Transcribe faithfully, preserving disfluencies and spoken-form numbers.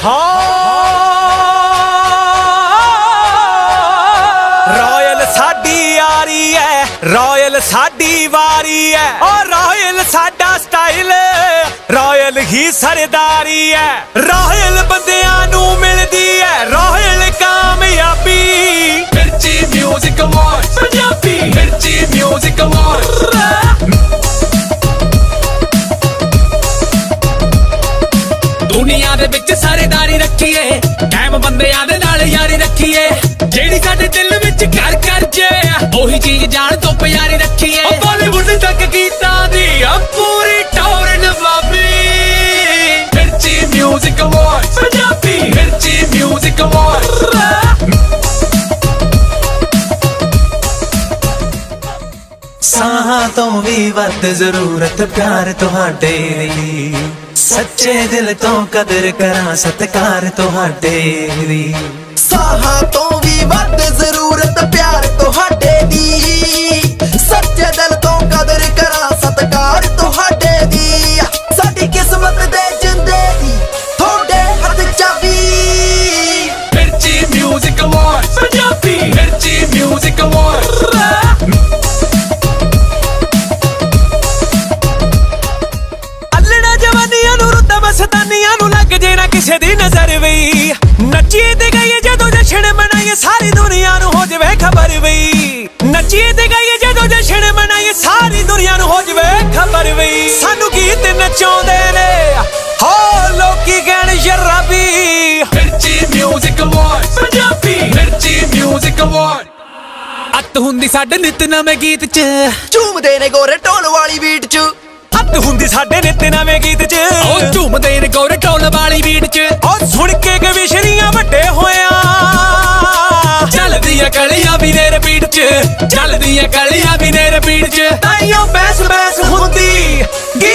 Royal साडी यारी है, royal साडी वारी है। और रॉयल साडा स्टाइल, रॉयल ही सरदारी है। रॉयल बंदियां नू मिलदी है रॉयल कामयाबी। मिर्ची म्यूजिक अवार्ड पंजाबी, मिर्ची म्यूजिक अवार्ड। दुनिया दे विच सरदारी रखीए, कायम बंदियां दे नाल यारी रखीए। जेड़ी साडे दिल विच घर कर जे, ओही चीज जान तो प्यारी रखीए। बॉलीवुड तक गीतां दी पूरी टौर नवाबी। मिर्ची म्यूजिक अवार्ड पंजाबी, मिर्ची म्यूजिक अवार्ड। साहां तो भी वध जरूरत प्यार तुहाडे दी। सच्चे दिल तो कदर करा सत्कार तुहाडे दी। साहां तो भी वध जरूरत प्यार तुहाडे दी। सच्चे दिल तो कदर करा सत्कार तुहाडे दी। साडी किस्मत दे जिंदे दी थोड़े हथ चाबी। मिर्ची म्यूजिक अवार्ड पंजाबी, मिर्ची म्यूजिक अवार्ड। मस्तानियां नू लग जे ना किसे दी नजर वई। नचिए ते गईए जदों जश्न मनाइए सारी दुनिया नू हो जवे खबर वई। नचिए ते गईए जदों जश्न मनाइए सारी दुनिया नू हो जवे खबर वई। सानू गीत नचाउंदे ने हो लोकी कहण शराबी। मिर्ची म्यूजिक अवार्ड पंजाबी, मिर्ची म्यूजिक अवार्ड। अत हुंदी साडे नित नवे गीत च, झूमदे ने गोरे ढोल वाली बीट च। हद हुंदी साडे नित नवे गीत च, ओ झूमदे ने गोरे ढोल वाली बीट च। और सुन के गविशरियां वड्डे होया चलदियां कलियां भी ने रिपीट च, चलदियां कलियां भी ने रिपीट च। ताइयों बैस बैस हुंदी